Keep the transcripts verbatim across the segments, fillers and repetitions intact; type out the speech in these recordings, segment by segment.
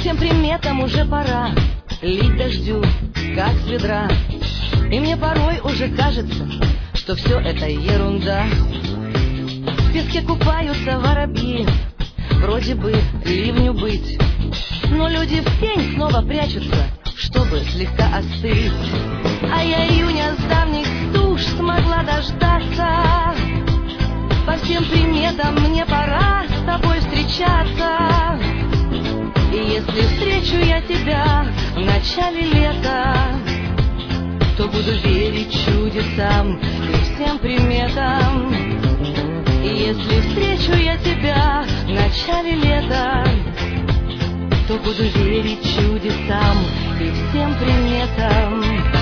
всем приметам уже пора лить дождю, как с ведра. И мне порой уже кажется, что все это ерунда. В песке купаются воробьи, вроде бы ливню быть, но люди в тень снова прячутся, чтобы слегка остыть. А я июня с давних душ смогла дождаться. По всем приметам мне пора с тобой встречаться. И если встречу я тебя в начале лета, то буду верить чудесам и всем приметам. И если встречу я тебя в начале лета, то буду верить чудесам и всем приметам.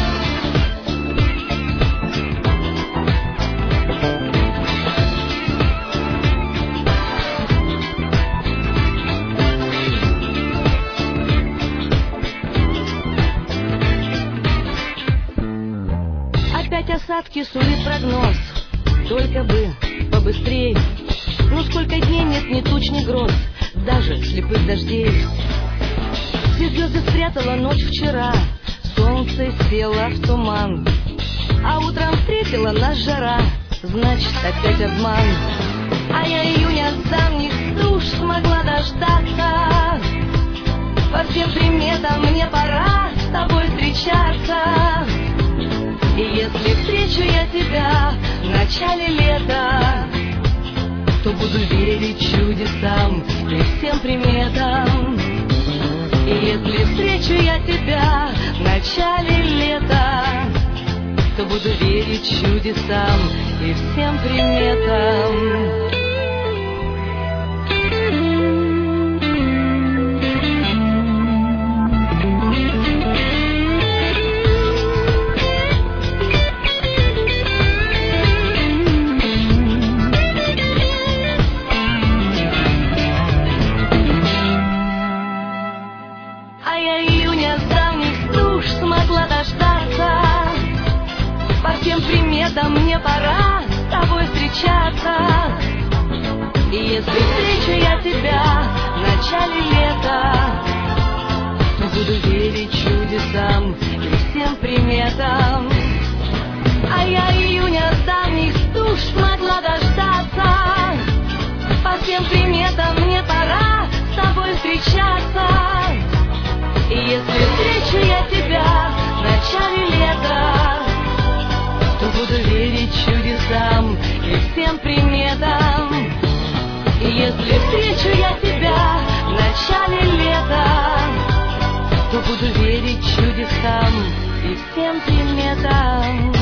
Опять осадки сулит прогноз, только бы побыстрей. Ну сколько дней нет ни туч, ни гроз, даже слепых дождей. Все звезды спрятала ночь вчера, солнце село в туман, а утром встретила нас жара, значит опять обман. А я июня с давних душ смогла дождаться. По всем приметам мне пора с тобой встречаться. И если встречу я тебя в начале лета, то буду верить чудесам и всем приметам. И если встречу я тебя в начале лета, то буду верить чудесам и всем приметам. А я июня с давних душ смогла дождаться. По всем приметам мне пора с тобой встречаться. И если встречу я тебя в начале лета, то буду верить чудесам и всем приметам. А я июня с давних душ смогла дождаться. По всем приметам мне пора с тобой встречаться. И если встречу я тебя в начале лета, то буду верить чудесам и всем приметам. И если встречу я тебя в начале лета, то буду верить чудесам и всем приметам.